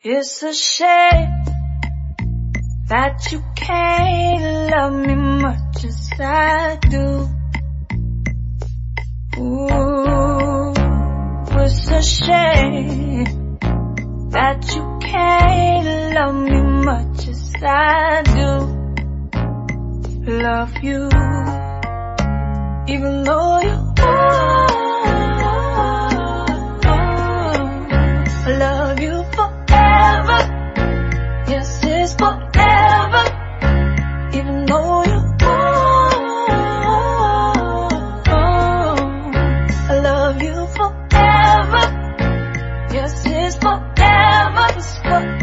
It's a shame that you can't love me much as I do. Ooh, it's a shame that you can't love me much as I do. Love you, even though you I love you forever. Yes, it's forever. Even though you I love you forever. Yes, it's forever. It's forever.